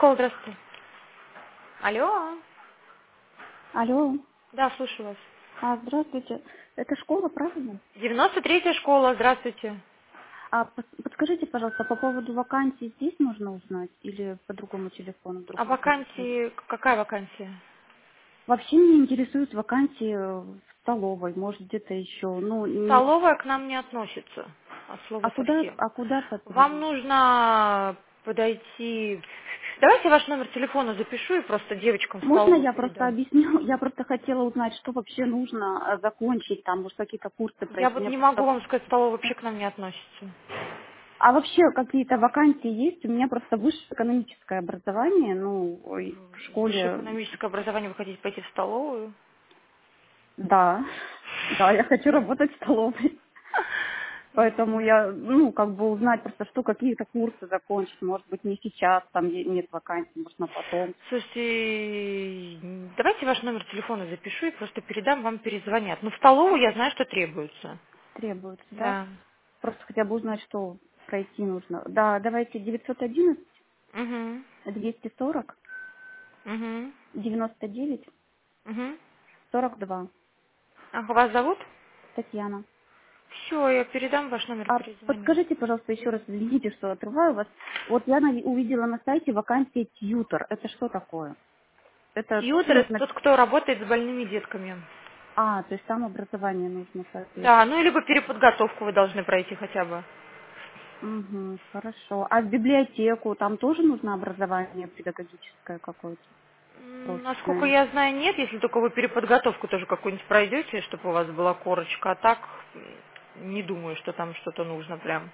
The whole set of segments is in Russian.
школа, здравствуйте. Алло. Алло. Да, слушаю вас. Здравствуйте. Это школа, правильно? 93-я школа, здравствуйте. Подскажите, пожалуйста, по поводу вакансий здесь можно узнать или по другому телефону, в А другом телефоне? вакансии, какая вакансия? Вообще меня интересуют вакансии в столовой, может где-то еще. Столовая к нам не относится, от А слова куда, совсем. а куда тогда? Вам нужно подойти... Давайте ваш номер телефона запишу и просто девочкам в Можно столовую я просто передам. объясню? Я просто хотела узнать, что вообще нужно закончить, там, может, какие-то курсы Я пройти. вот Мне не могу просто... вам сказать, столовая вообще к нам не относится. А вообще какие-то вакансии есть? У меня просто высшее экономическое образование, в Высшее школе. экономическое образование, вы хотите пойти в столовую? Да, да, я хочу работать в столовой. Поэтому я, как бы узнать просто, что какие-то курсы закончить. Может быть, не сейчас, там нет вакансий, может, на потом. Слушайте, давайте ваш номер телефона запишу и просто передам, вам перезвонят. Но в столовую я знаю, что требуется. Требуется, да? Да. Просто хотя бы узнать, что пройти нужно. Да, давайте 911 Угу. 240 Угу. 99 Угу. 42. Ах, вас зовут? Татьяна. Все, я передам ваш номер, А перезвоню. подскажите, пожалуйста, еще раз, извините, что отрываю вас. Вот я увидела на сайте вакансии тьютор. Это что такое? Это тоже Тьютер — это нужно... тот, кто работает с больными детками. То есть там образование нужно, Да, соответственно. ну либо переподготовку вы должны пройти хотя бы. Угу, хорошо. А в библиотеку там тоже нужно образование педагогическое какое-то Насколько прочное? я знаю, нет, если только вы переподготовку тоже какую-нибудь пройдете, чтобы у вас была корочка, а так не думаю, что там что-то нужно прям.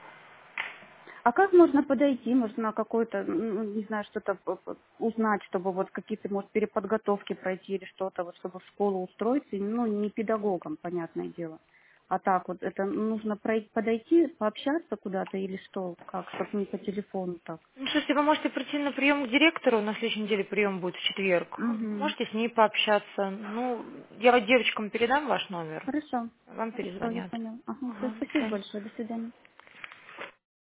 А как можно подойти, можно на какой-то, не знаю, что-то узнать, чтобы вот какие-то, может, переподготовки пройти или что-то, вот чтобы в школу устроиться, не педагогом, понятное дело. А так вот, это нужно подойти, пообщаться куда-то или что, как, чтобы не по телефону так. Ну, слушайте, вы можете прийти на прием к директору, на следующей неделе прием будет в четверг. Угу. Можете с ней пообщаться. Ну, я вот девочкам передам ваш номер, Хорошо. вам Хорошо, я перезвонят. поняла. Ага, всё, Ага, до спасибо свидания. большое. До свидания.